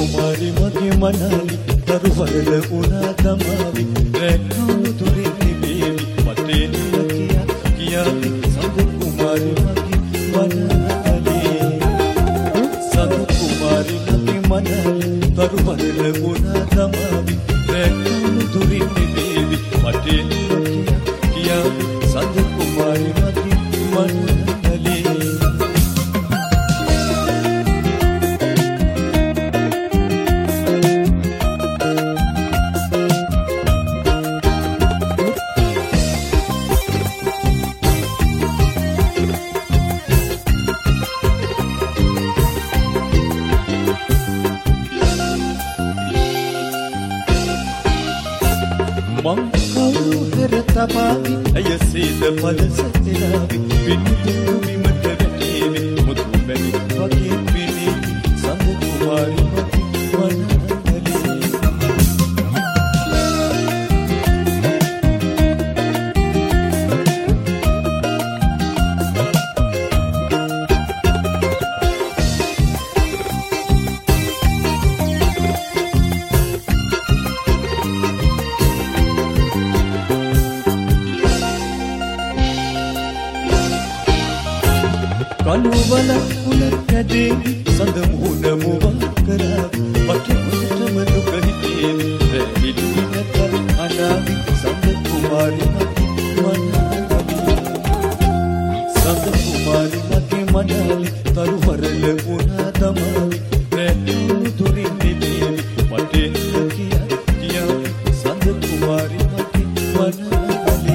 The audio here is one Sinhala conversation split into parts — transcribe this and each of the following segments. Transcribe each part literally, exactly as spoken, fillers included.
කුමාරි මගේ මනාලි දරුවරල උනා තමාවි රැකවුණු දුරින් නිබේවි මතේ නිලකියා කියාවි සඳ කුමාරි මගේ මනාලි සඳ කුමාරි මගේ මනාලි දරුවරල උනා තමාවි රැකවුණු දුරින් නිබේවි මතේ නිලකියා කියාවි සඳ කුමාරි මගේ මනාලි Tapavi, I see the mother's satilavi, Pintu Bimata Baby, Mutu Baby, Fucking Bini, Sanda Kumari, Manali. Kanuvala ulakade sandamuda muvakara patutamalu kahitene redilunata anavi sandakumari mage manali sandakumari mage manali taruvarala una tamavi redilunu durin nibevi mate kiya kiya sandakumari mage manali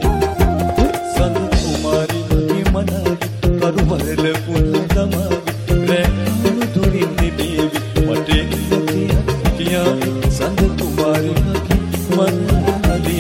sandakumari mage manali Karuvarala una tamavi rekunu durin nibevi mate kiya kiya sanda kumari mage manali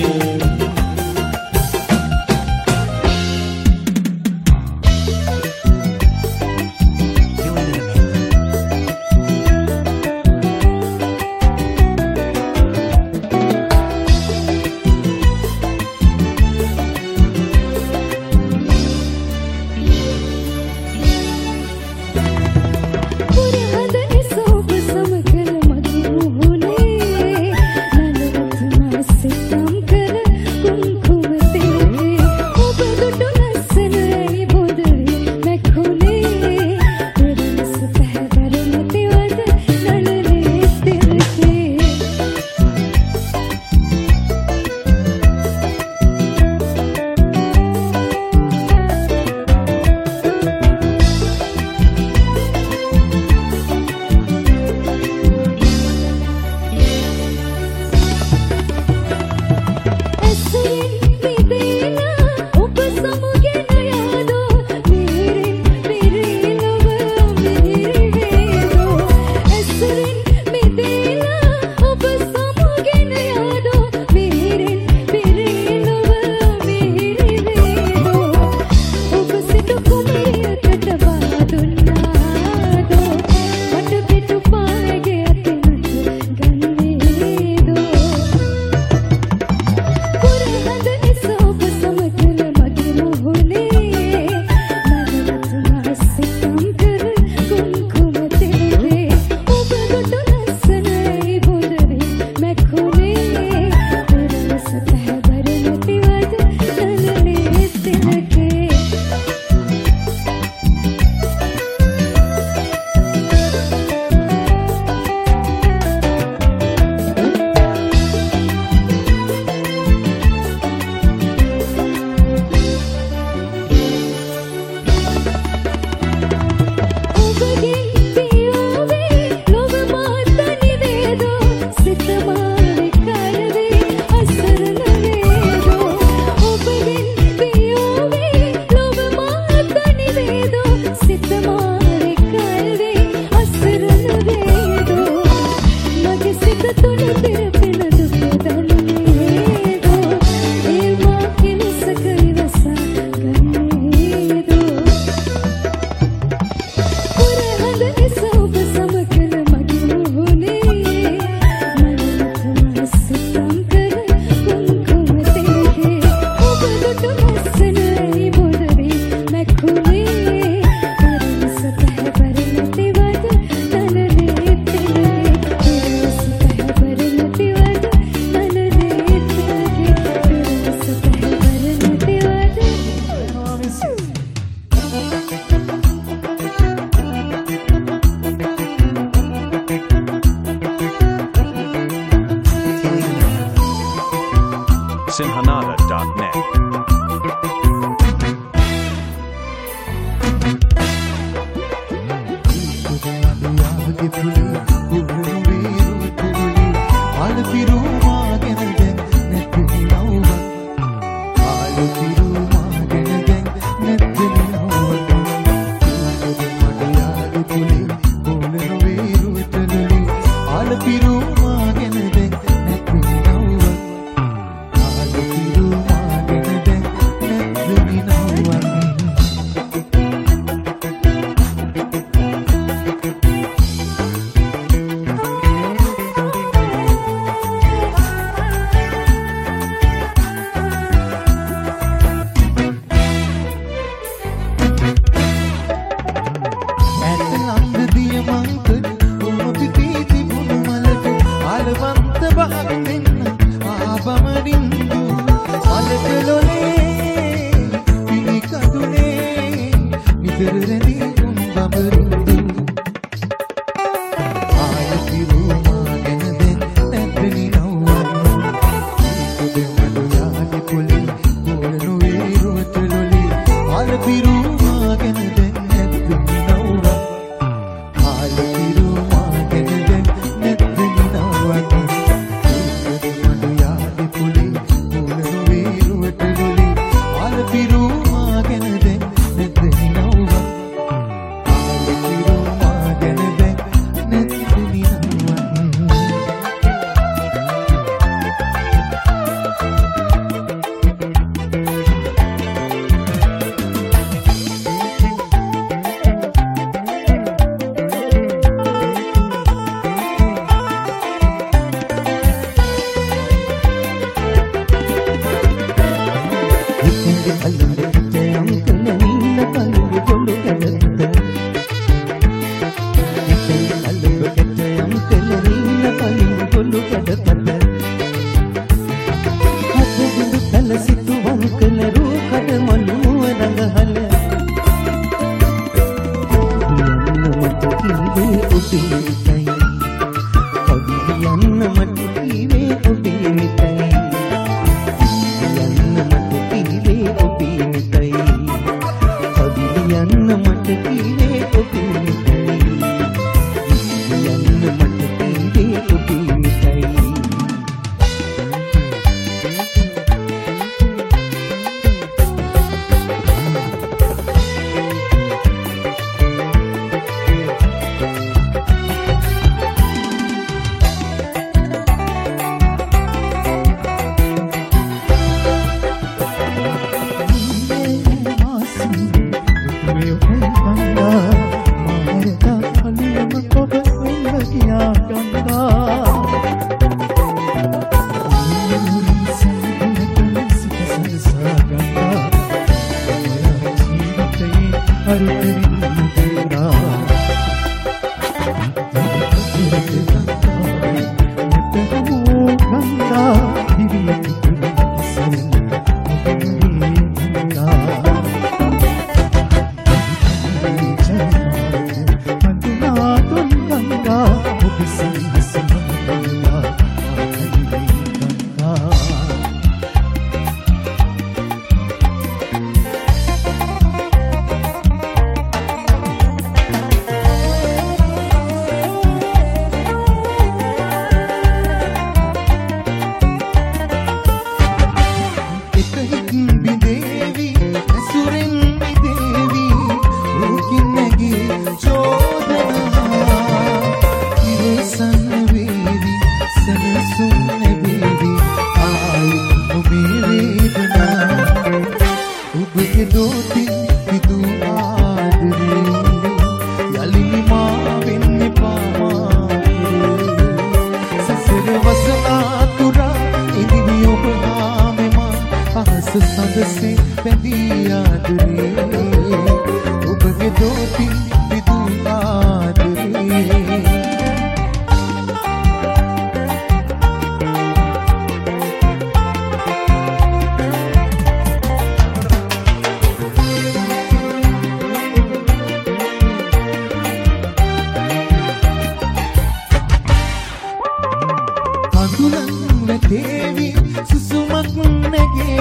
Sonata dot net. Devi susumak nage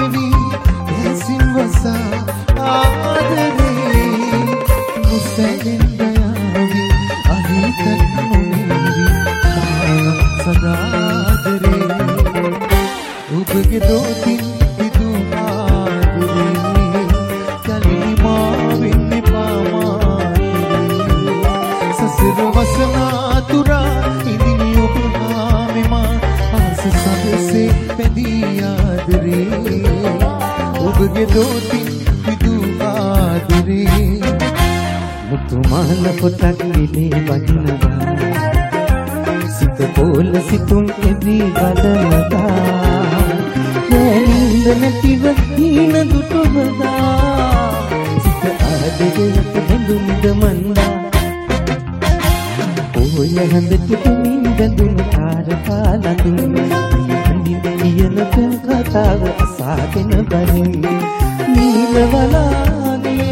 ඔබගේ දෝතින් විදු ආදුරේ කලින් මා වෙන්නේ පාමාතුරේ සසර වසනා තුරා ඉදිනි ඔබ හාමෙමා ආස සදසේ පැදී ආදරේ ඔබගේ දෝතින් විදු ආදුරේ මුතුමාල පොතක් විලේ වදිනවා සිත පොළ සිතුම් එදී බලනදා නෑනින්ද නැතිව හීන දුටුවදා සිත ආදරයට බැඳුම්ද මන්දා ඔය හඳට තුමින් බැඳුණු තාරකා ලඳුන් හඳින් කියන කතාව අසාගෙන බලින් නීල වලාගේ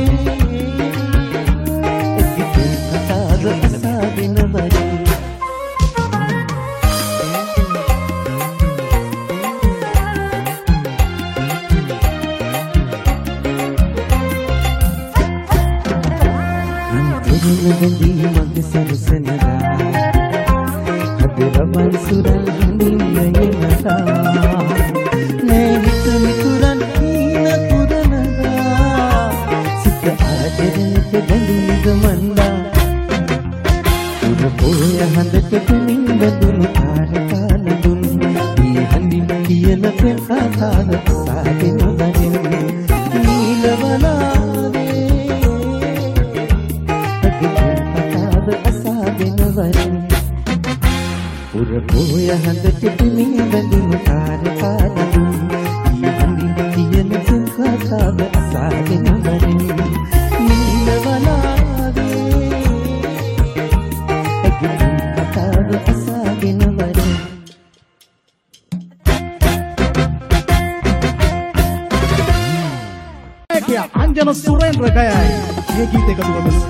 කතාව අසාගෙන බලින් නදී මගේ සරසනදා හදරවන් සුරල් හඳින් යනදා නේ හිත මිතුරන් හීන පුරනදා සිත ආදරයට බැඳුම්ද මන්දා උර පොය හඳට තුමින් බඳුණු තාරකා නඳුන් ඊ හඳින් කියන කතාව සාගෙන බලින් නීලවලාවේ උර පොය හඳට තුමින් බඳුණු තාරකා නඳුන් ඊ හඳින් කියන කතාව අසාගෙන බලින් නීලවලාවේ කතාව අසාගෙන බලින් Anjana Surendra Gayai ये गीत एक अधूरा बस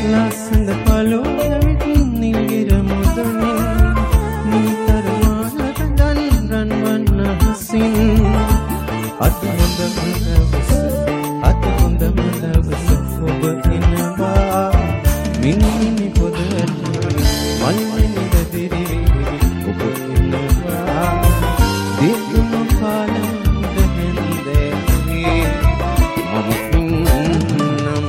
ලස්සන පළොවට නිවිර මුදුනේ නීතරමාලට දන් රන්වන්න හසින් අත හොඳම දවස අත හොඳම දවස ඔබ එනවා මිනිමිනි පොදට මල්මිනි දෙදිරි ඔබ එනවා දෙතුම පාලම් දෙහෙන්දේ මම ඉන්නම්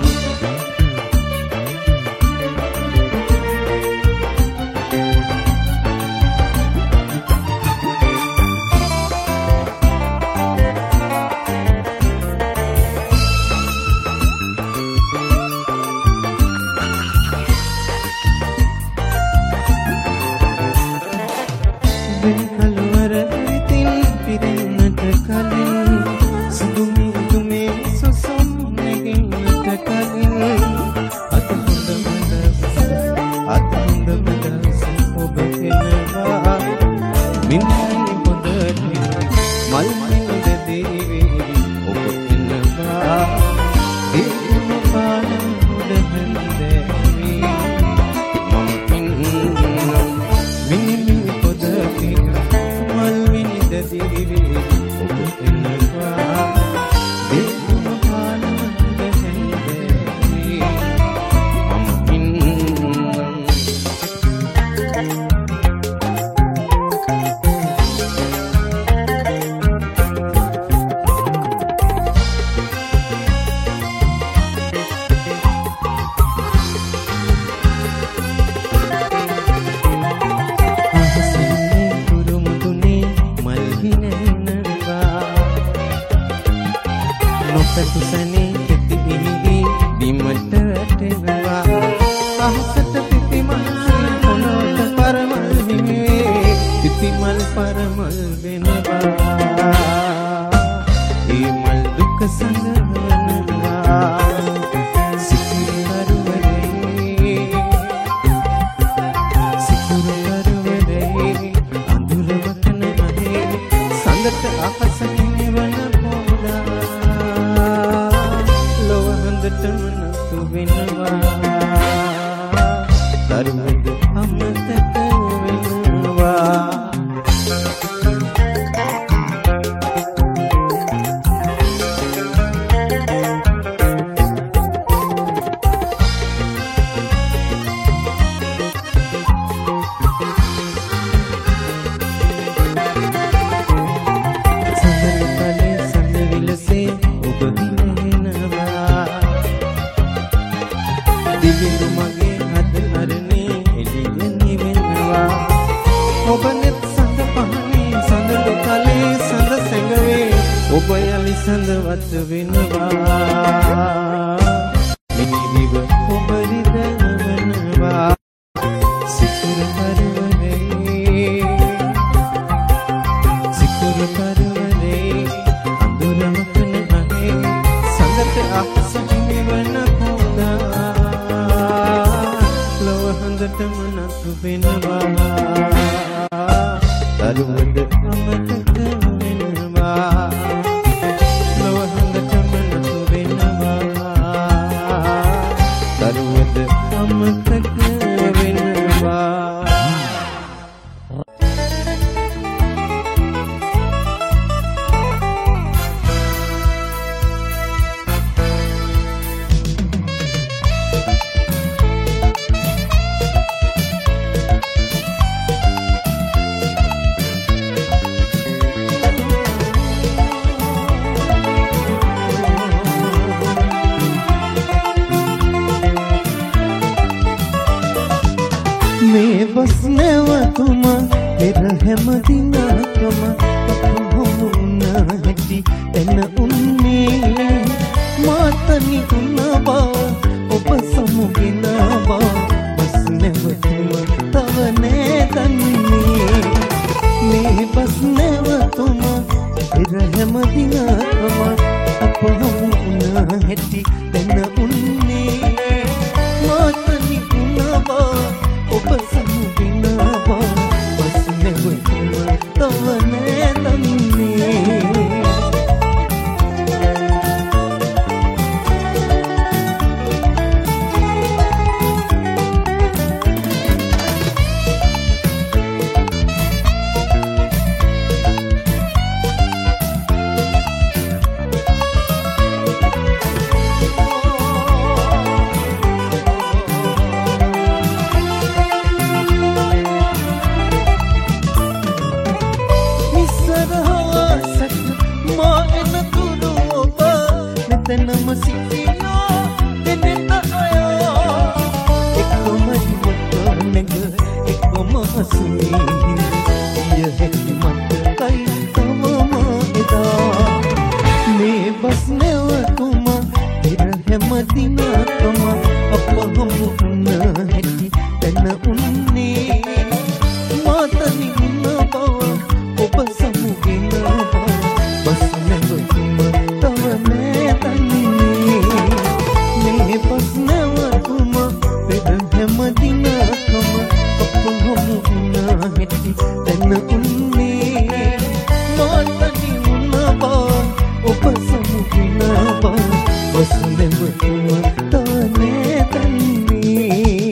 හිඳ ගිය හැටි මතකයි තවම එදා මේ බස් නැවතුම පෙර හැම දිනකම අප හමු වුණ හැටි දැන උන්නේ මාතනි උන්න බව ඔබ සමුගෙන බස් නැවතුම තව නෑ තන්නේ මේ බස් නැවතුම පෙර හැම දිනකම අප හමු වුණ හැටි දැන උන්නේ මාතනි උන්න බව ඔබ සමුගෙන බස් නැවතුම තව නෑ තන්නේ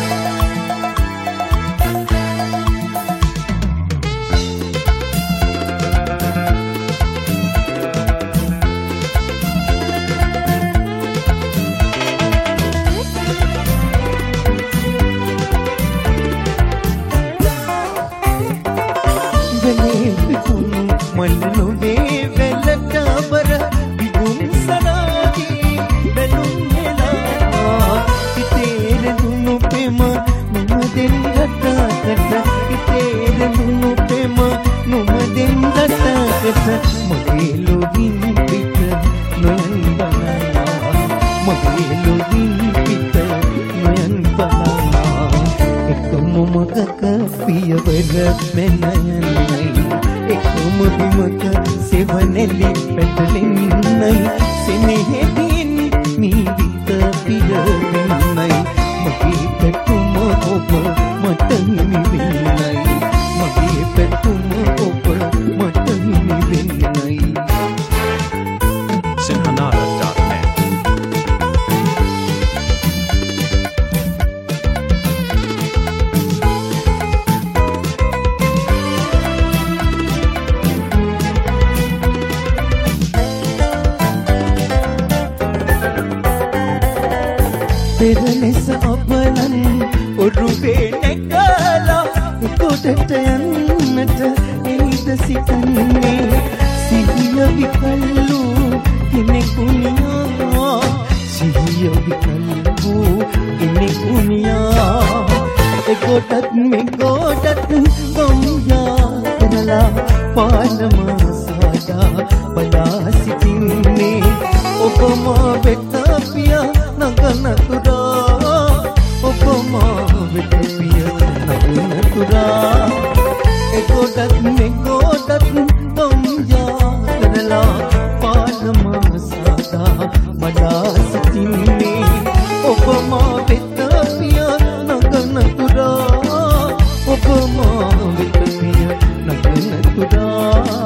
මල්ලුවේ වෙලට බර විගුම් සරාගී බැලුම් හෙලා හිතේන දුන්නු පෙම නුමදෙන් ගටකට හිතේන දුන්නු පෙම නුමදෙන් ගටකට මගේ ලොවින් පිට නොයන් බලා මගේ ලොවින් පිට නොයන් බලා එකම මගක පියවර මෙන්නයයි එකම බිමක සෙවනෙලි පැටලෙන්නයි සෙනෙහෙදින් මීවිත පිරවෙන්නයි මගේ පැතුම ඔබ මට හිමි වෙන්නයි මගේ පැතුම ඔබ මට හිමි වෙන්නයි sinhanara dot net පෙරලෙස අපලන් ඔරුවේ නැකලා උකොටට යන්නට එයිද සිතන්නේ සිහිය විකල්ලු කෙනෙකුනියා සිහිය විකල්ලු කෙනෙකුනියා එකොටත් මෙකොටත් ගොම්යා කරලා පානම සාදා බලා සිටින්නේ ඔබම වෙත පියා නගනතුරා ඔබම වෙත පියා නගනතුරා එකොටත් මෙකොටත් ගොම්යා කරලා පානම සාදා බලා සිටින්නේ ඔබම වෙත පියා නගනතුරා ඔබම වෙත පියා නගනතුරා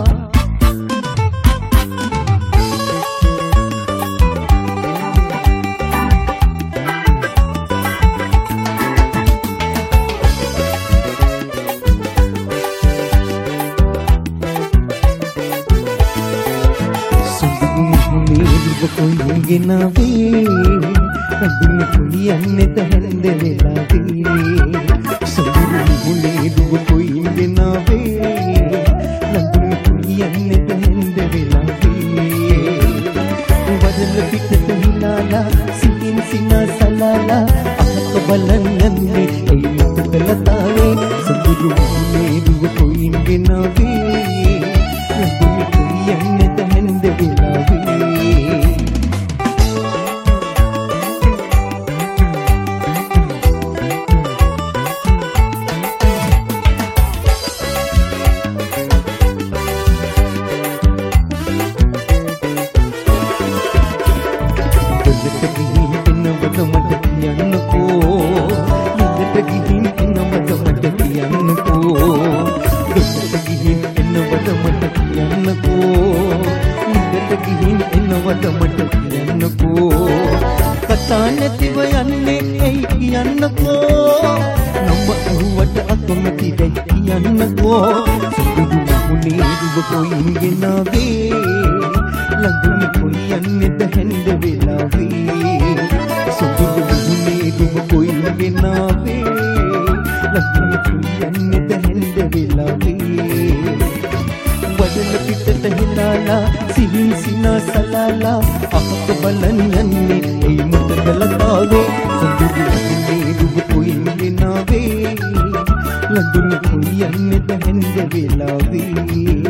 ගෙනාවේ රඳින කුලියන්නේද හැන්ද වෙලාවේ සොඳුරු මුලේ දුව කොයින් ගෙනාවේ රඳින කුලියන්නේද හැන්ද වෙලාවේ වදල පිටට හිනාලා සිතින් සිනා සලාලා අහක බලන්නේ ඒ මුතලතාවේ සොඳුරු මුලේ දුව කොයින් ගෙනාවේ රඳින කුලියන්නේද හැන්ද වෙලාවේ නැතිව යන්නේ ඇයි කියන්නකෝ නම අහුවට අකමැති දැයි කියන්නකෝ සුදුදු මුනේ දුව කොයින් ගෙනාවේ ළඟුනේ කොයියන්නේද හැන්ද වෙලාවේ සුදුදු මුනේ දුව කොයින් ගෙනාවේ ළඟුනේ කොයියන්නේද හැන්ද වෙලාවේ වදන පිටට හිනාලා සිහින් සිනා සලාලා අහක බලන් යන්නේ ඒ මුතකලතාවේ සුදුදු මුනේ දුව කොයින් ගෙනාවේ ලඳුන කොලියන්නේද හැන්ද වෙලාවේ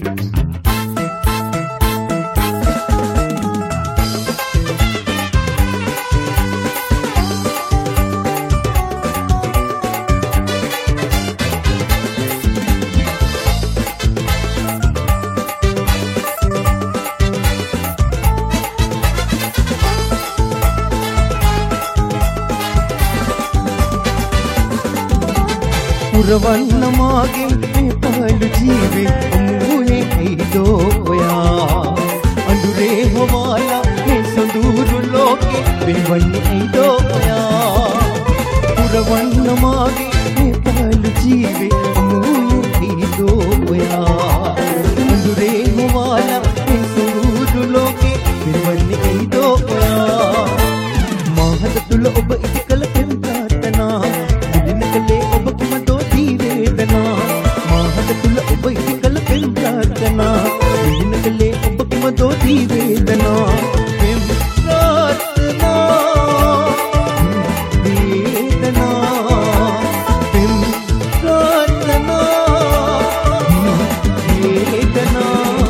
පුරවන්න මාගේ මේ පහළු ජීවේ අමුවේ ඇයිදෝ ඔයා අඳුරේ හොවාලා මේ සඳුරු ලෝකේ වෙවන්නේ ඇයිදෝ ඔයා පුරවන්න මාගේ මේ පහළු ජීවේ අමුවේ ඇයිදෝ ඔයා අඳුරේ හොවාලා මේ සඳුරු ලෝකේ වෙවන්නේ ඇයිදෝ ඔයා මහත තුල ඔබ ඉතිකල පෙම් ප්‍රාර්ථනා මුදිනකලේ ඔබ කිමදෝ මහත තුල ඔබ ඉතිකල පෙම් ප්‍රාර්ථනා මුදිනකලේ ඔබ කිමදෝ වේදනා පෙම් ප්‍රාර්ථනා වේදනා පෙම් ප්‍රාර්ථනා වේදනා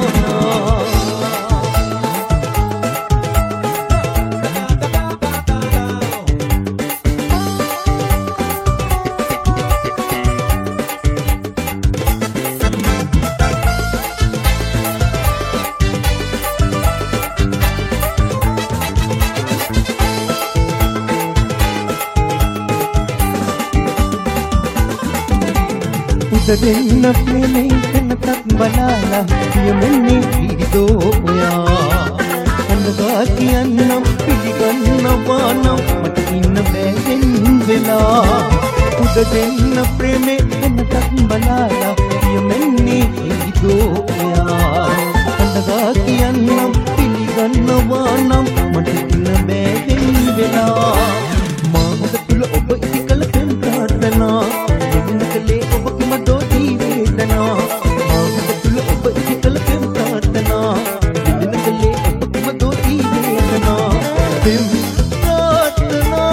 දෙන්න ප්‍රේමේ කනතක් බලාලා කියමන්නේ හිරිදෝ ඔයා අඳගා කියන්නම් පිළිගන්නවා නම් මට ඉන්න බැයෙන් වෙලා උද දෙන්න ප්‍රේමේ කනතක් බලාලා කියමන්නේ හිරිදෝ ඔයා අඳගා කියන්නම් පිළිගන්නවා නම් මට ඉන්න බැයෙන් වෙලා මාහත තුල ඔබ ඉතිකල පෙම් ප්‍රාර්ථනා මුදිනකලේ ඔබ කිමදෝ වේදනා මාහත තුල ඔබ ඉතිකල පෙම් ප්‍රාර්ථනා මුදිනකලේ ඔබ කිමදෝ වේදනා පෙම් ප්‍රාර්ථනා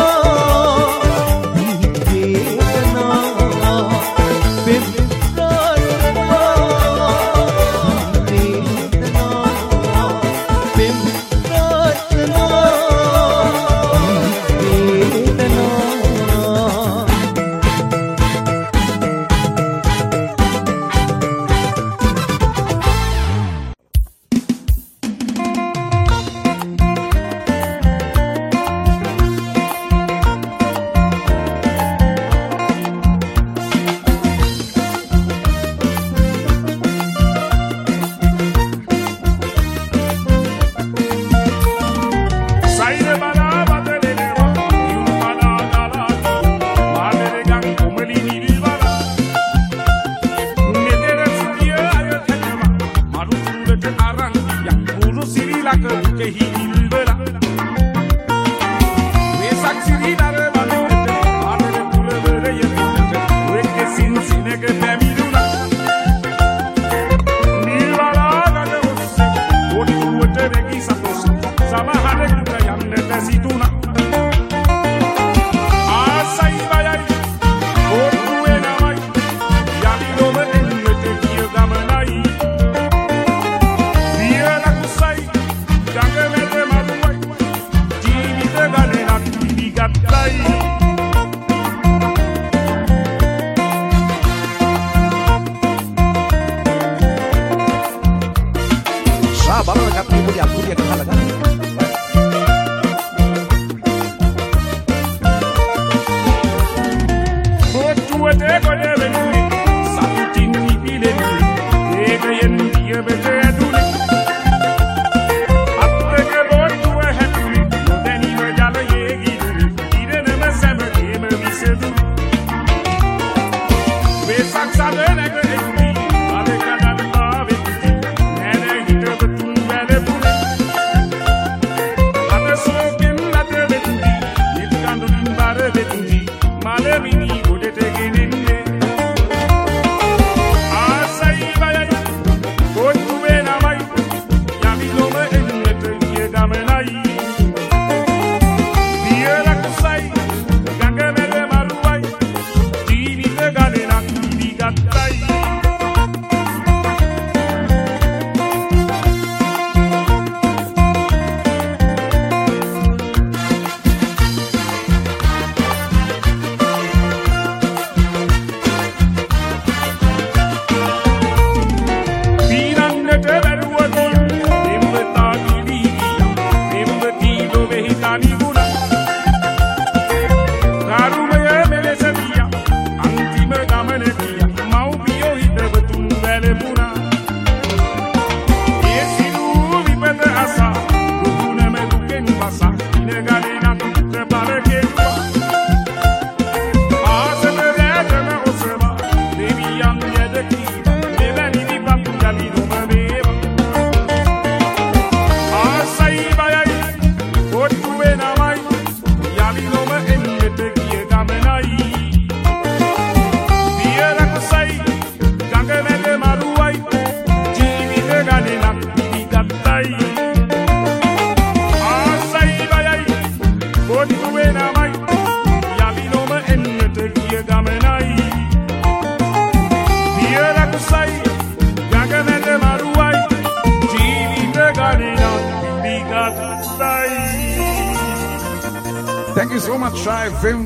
වේදනා පෙම් ප්‍රාර්ථනා වේදනා පෙම් ප්‍රාර්ථනා වේදනා Ganga mele maruai, jini te gane nak. Thank you so much, Shai Film.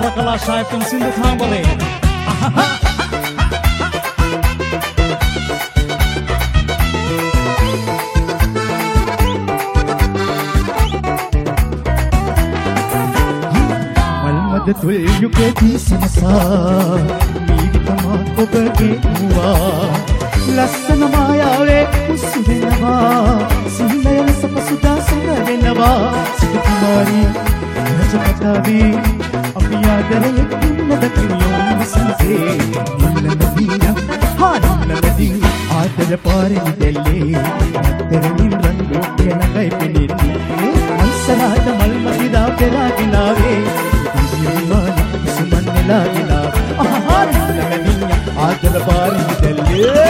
kala shaipin sindu thambare malmad tulyuke disamasa meeditama obage uwa lassana mayawe usudenawa sinayana sapasuda sangadenawa sukumari rajapatavi apiyadare innada kiyom sanse nalladina ha nalladina adara pare delle atterin rango kenagai pinni ansarada malmadida peraginave diyumana sumanelagina aha nalladina adara pare delle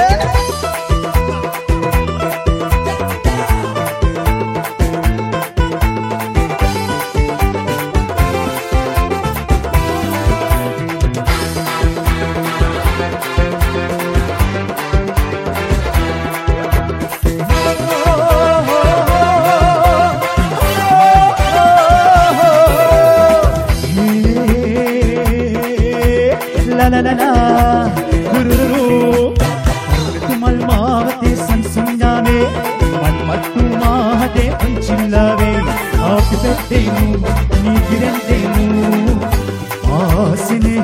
la la la gururu tumal maavate sansunyame manmattu mahade panchillave happy birthday ni girendenu aasine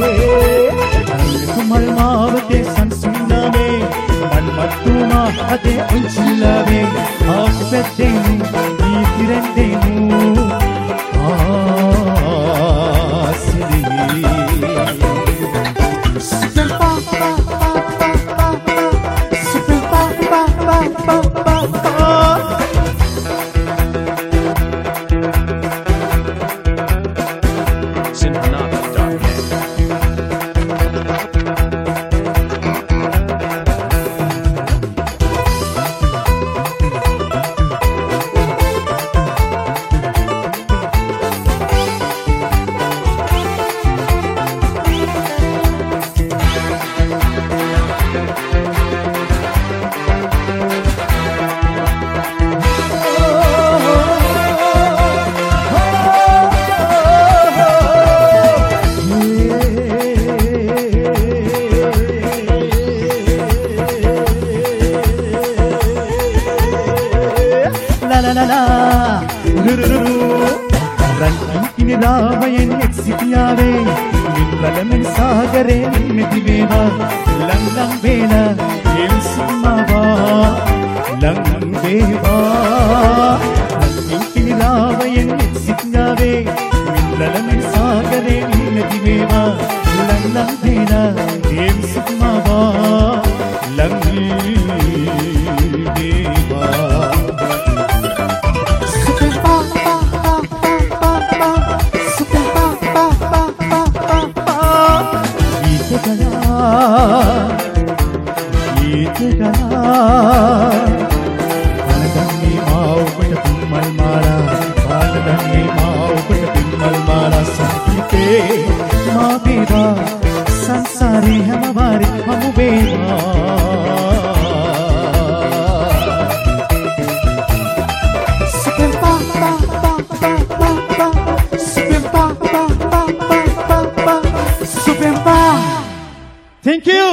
tumal maavate sansunyame manmattu mahade panchillave happy birthday ni girendenu aasine Ramayan exitiave Nindalamen sagare mediveva Lang lang vela Yem simava Lang lang veva Nindalamen Ramayan exitiave Nindalamen sagare mediveva Lang lang vela Yem simava Lang veva Itagala Paladani mau pada timmal mala Paladani mau pada timmal mala Sakite ma beba sansare hamawari hamu beba Super pa pa pa pa pa pa Super pa pa pa pa pa pa Super pa Thank you.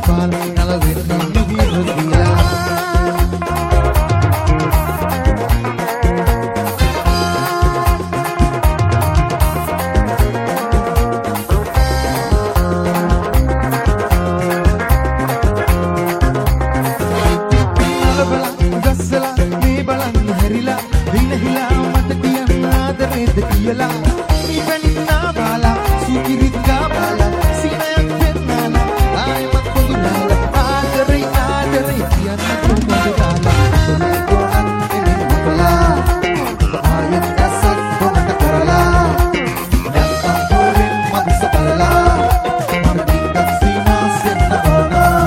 පාල නලවෙන්න මිහිර දීලා කියලා ඉපැනිනා බාලා සුකිරිත් ගාබාලා සිනයක් පෙන්නාලා ආයමත් පොදුනාලා ආදරේ ආදරේ කියන්න කොහොමද දාලා සොලේ ගොඩක් එන්නේ අපලා ආයෙත් ඇසක් පොකට කරලා නැත්තම් පොරෙන් මදිස බලලා මට ටිකක් සීනා සෙන්න ඕනා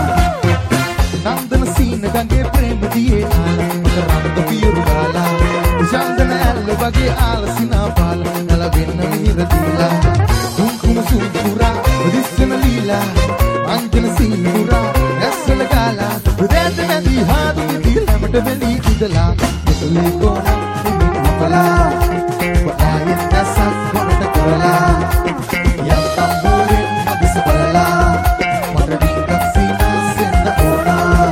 නන්දන සීන ගඟේ ප්‍රේම දියේ ආලා මට රන්ද පියුරු ගාලා චන්දන ඇල්ල වගේ ආලසිනා පාල නලවෙන්න මිහිර දීලා කුංකුම සුන්තුරා දිස්සන ලීලා අංජන සීනුරා ඇස්සල ගාලා රැඳ නැති හාදු දිලමට වෙලී කිදලා මුතුලේ කොන අපලා වආයෙත් නැසක් වරට කරලා යම් තම්බුරෙන් මදිස බලලා මට ටිකක් සීනා සෙන්න ඕනා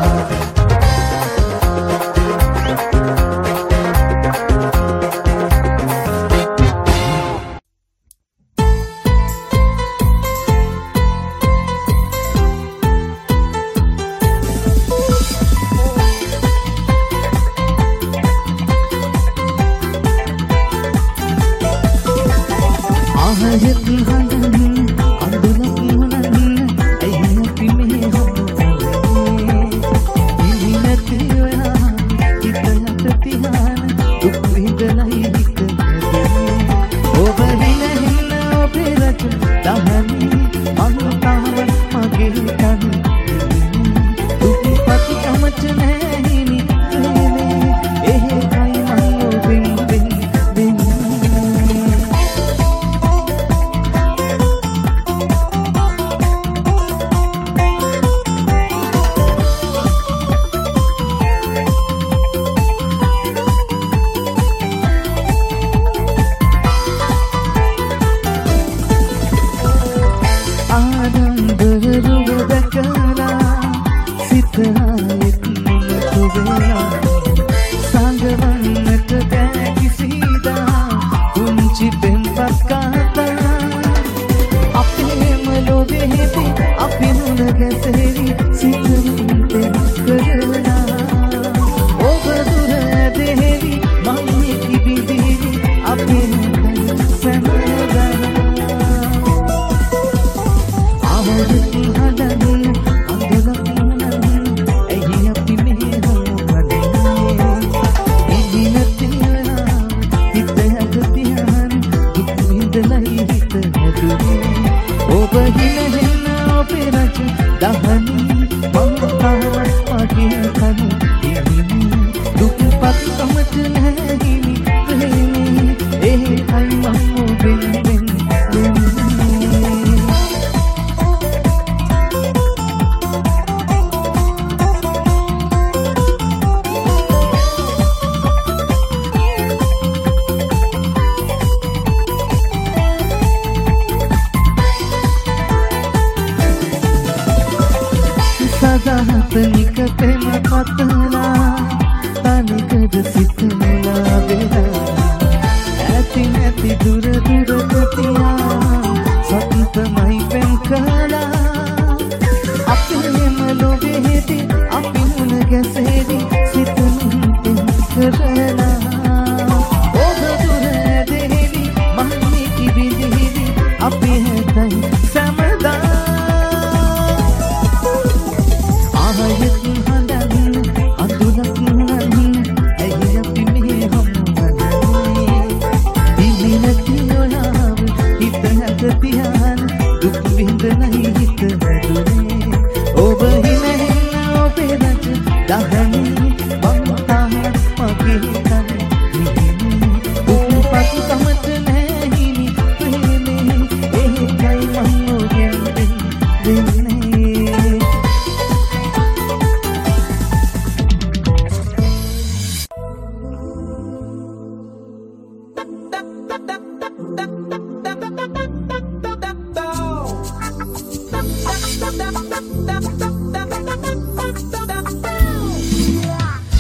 Stop, stop, stop, stop, stop.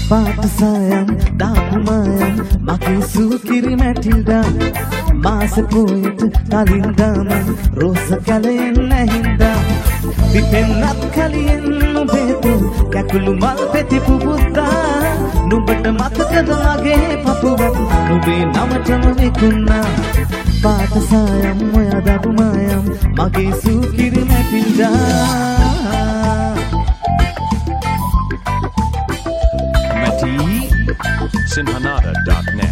පාට සායම් දාපු මායම් මගේ සුකිරි මැටිල්ඩා මාස පොයට කලින් දාමන් රෝස කලයෙන් නැහින්දා විපෙන්නත් කලියෙන් නුඹේතු කැකුළු මල් පෙති පුබුද්දා නුඹට මතකද මගේ පපුවත් නුඹේ නමටම විකුණා පාට සායම් ඔයා දාපු මායම් මගේ සුකිරි මැටිල්ඩා sinhanada dot net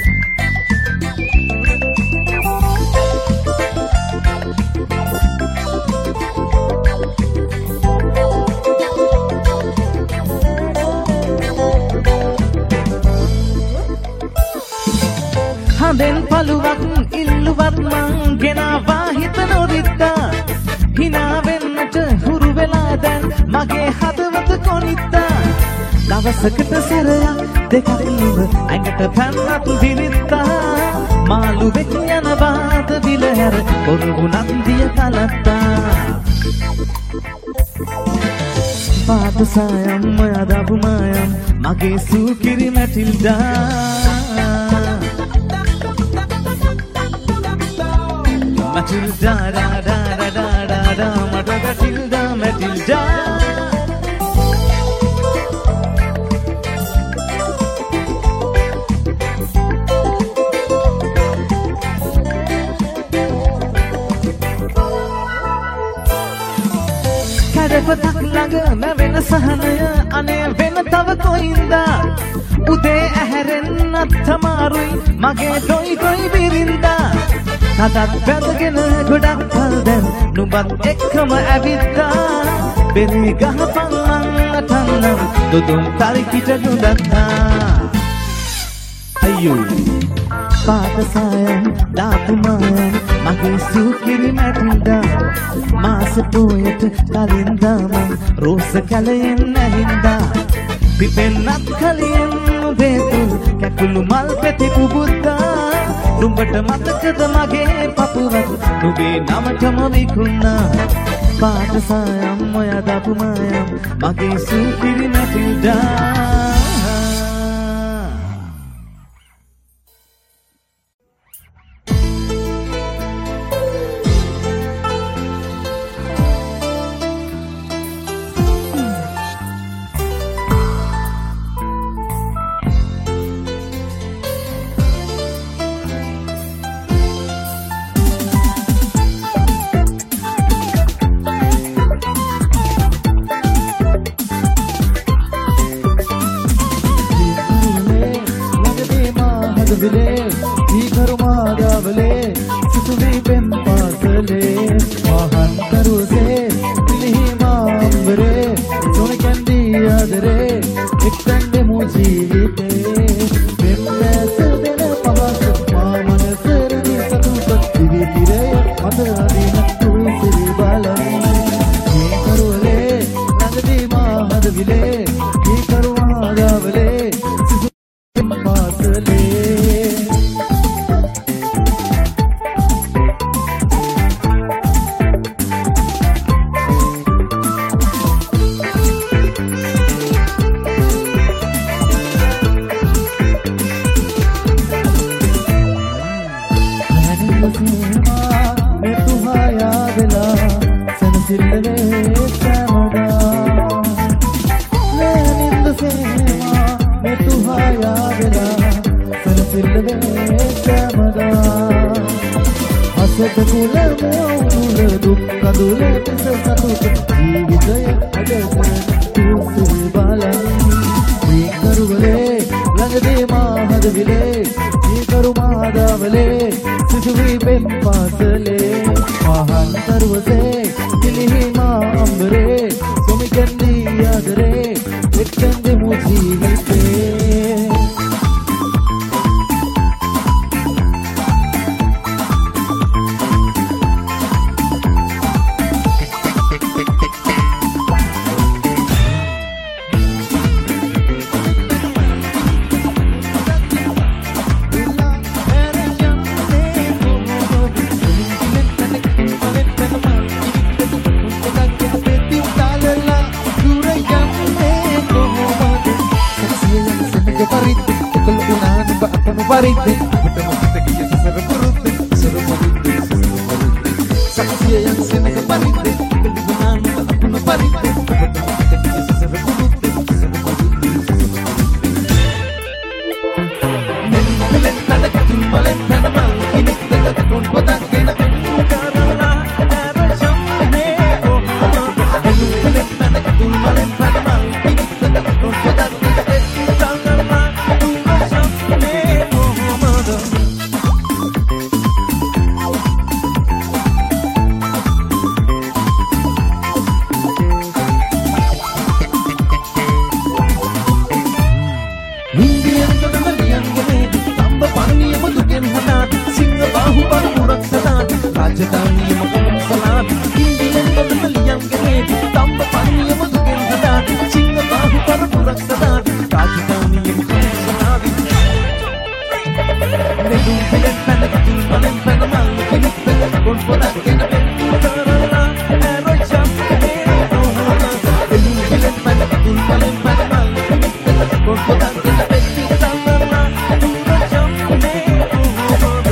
හඳෙන් පළුවක් ඉල්ලුවත් මං ගෙනාවා හිත නොරිද්දා හිනා වෙන්නට හුරු වෙලා දැන් මගේ හදවත කොනිද්දා දවසකට සැරයක් දෙකක් නුඹ ඇඟට පැන්නත් විරිත්තා මාළුවෙක් යනවාද විලහැර කොරුණත් දිය කලත්තා පාට සායම් ඔයා දාපු මායම් මගේ සුකිරි Matilda Matilda, da da da da da da, Matilda, Matilda. කඩපතක් ළඟ මැවෙන සහනය අනේ වෙන තව කොයින්දා උදේ ඇහැරෙන්නත් තමාරුයි මගේ ඩොයි ඩොයි බිරින්දා කතත් බැඳගෙන ගොඩක් කල් දැන් නුඹත් එක්කම ඇවිත්තා බෙරි ගහපන් මං අතන්නම් දුදුම් තරිකිට ගොඩක්තා අයියෝ පාට සායම් දාපු මායම් මගේ සුකිරි මැටිල්ඩා මාස පොයට කලින් දාමන් රෝස කලයෙන් නැහින්දා පිපෙන්නත් කලියෙන් නුඹේතු කැකුළු මල් පෙති පුබුද්දා නුඹට මතකද මගේ පපුවත් නුඹේ නමටම විකුණා පාට සායම් ඔයා දාපු මායම් මගේ සුකිරි Matilda saksiya yang seneng parite kelibunan aku no parite dia sesar kulute sesar kulute nelen nada katul malen nada mal ini kita kon kota kena karala nada samne oh nelen nada katul malen nada mal ini kita kon kota kena karala nada samne oh mada Rajadhani makam salat Indian badaliyam gane tamba pani maduken hadat Singa bahu par purak sadat Rajadhani makam salat Negu bilet panak tul malen panamal kinik panak kon podak kena tarala eroi cham ne rohana Negu bilet panak tul malen panamal kinik panak kon podak kena tarala eroi cham ne rohana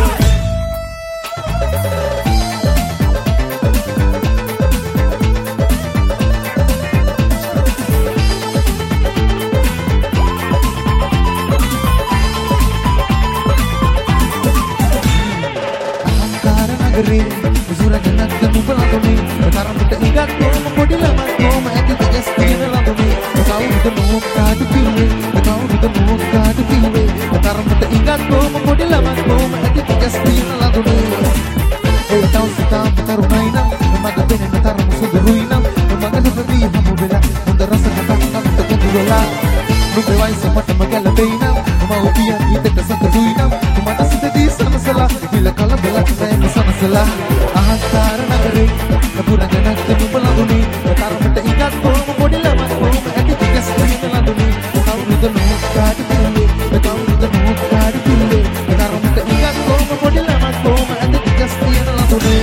Gere, usura genak temu pelatone, sekarang kita ingat kau mengkodi lama kau mati tegas di pelatone, kau itu mau kadu piwe, kau itu mau kadu piwe, sekarang kita ingat kau mengkodi lama kau mati tegas di pelatone. Eh tahu kita betar mainan, memakai benen betar musuh beruinam, memakai seperti hamu bela, untuk rasa kata kata tekan dua Lupa wai sama teman lebihna, mau biar kita kesan terduinam, kemana sudah di sana salah, bila kalah bela kita yang sana salah. Antara negeri, keburan genak temu pelatuni, sekarang kita ingat kau mau di lama kau mati tegas di pelatuni, kau itu mau kadu pilih, kau itu mau kadu pilih, sekarang kita ingat kau mau di lama kau mati tegas di pelatuni.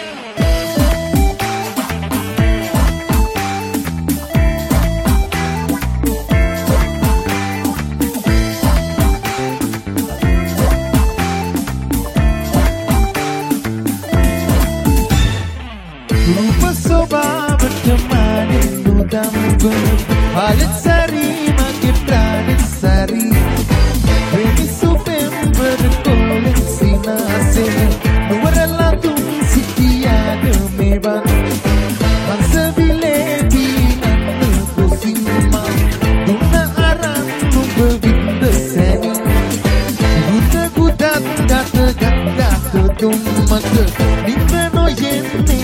Rupa soba bertemani nudamu Halit sari makin ralit sari Remi supem berkoleksi nasi Nuara latung sitia demeban Mansa bile binan nukusimang Duna aran nubebinda seni Guda gudat data ganda ketumaka Nimba no yenne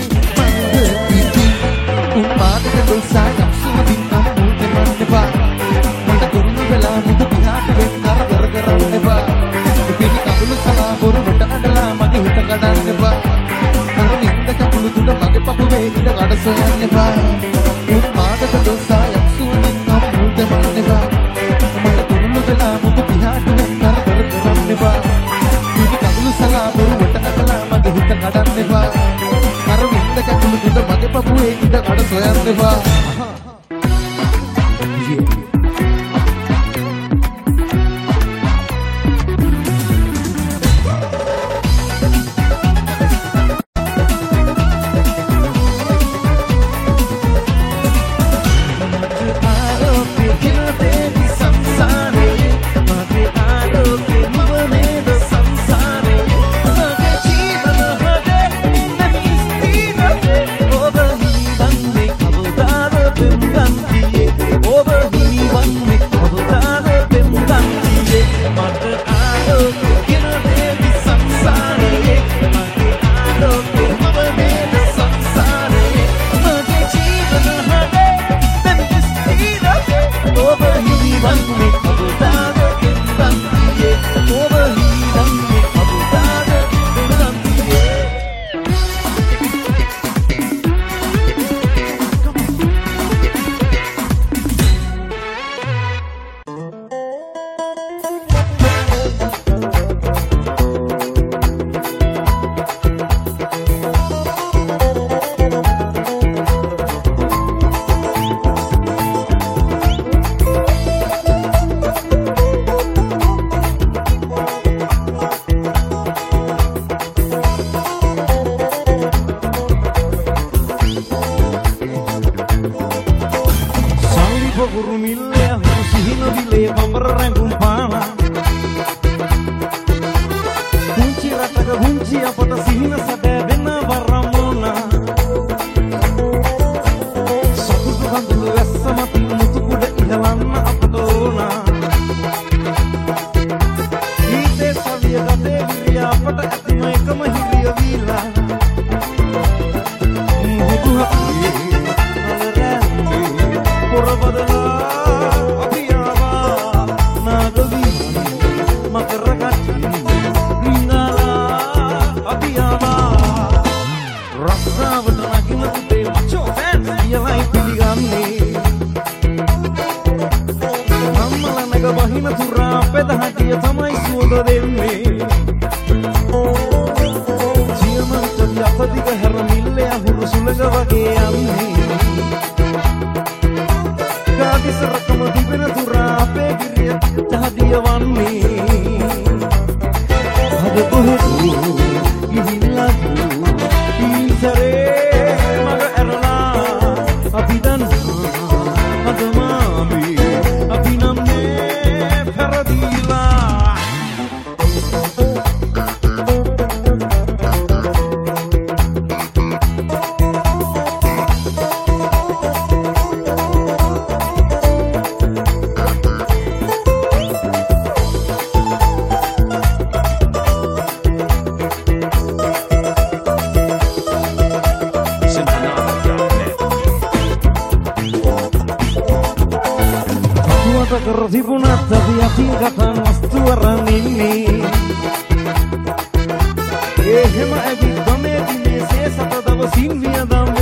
Umad ka dosa yang sumabing kamu teman neba Mata turun bela mutu pihak bengar gara-gara neba Kini kamu salah boru benda adalah magi hutang kadang neba Kalau ninda kamu sudah magi papuwe tidak ada sayang neba Umad ka dosa yang sumabing kamu teman neba Mata turun bela mutu pihak bengar gara-gara neba Kini kamu salah boru benda adalah magi hutang kadang neba Kalau ninda kamu sudah magi papuwe tidak ada sayang neba Over he bande kabudar Ehema evi dame dine se sata davo sin via dame